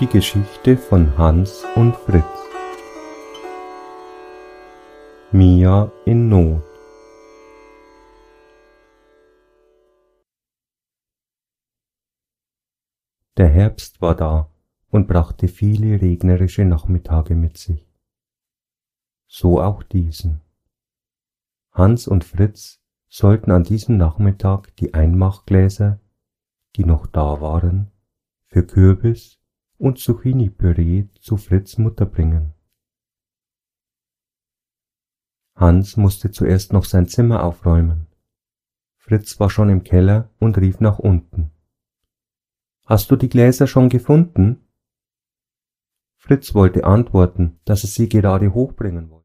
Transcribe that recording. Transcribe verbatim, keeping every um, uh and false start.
Die Geschichte von Hans und Fritz. Mia in Not. Der Herbst war da und brachte viele regnerische Nachmittage mit sich. So auch diesen. Hans und Fritz sollten an diesem Nachmittag die Einmachgläser, die noch da waren, für Kürbis und Zucchini-Püree zu Fritz' Mutter bringen. Hans musste zuerst noch sein Zimmer aufräumen. Fritz war schon im Keller und rief nach unten. »Hast du die Gläser schon gefunden?« Fritz wollte antworten, dass er sie gerade hochbringen wollte.